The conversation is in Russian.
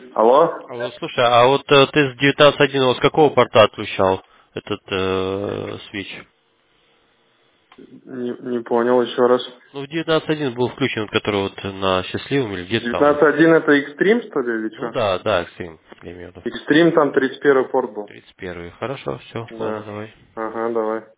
Алло? Алло, слушай, а вот ты с 19.1 с какого порта отключал этот свич? Не понял еще раз. Ну, в 19.1 был включен, который вот на счастливом или где-то там. 19.1 это Extreme, что ли, или Ну что? да, да, экстрим, я имею в виду. Extreme там 31 порт был. 31. Хорошо, все, ладно, Да. давай. Ага, давай.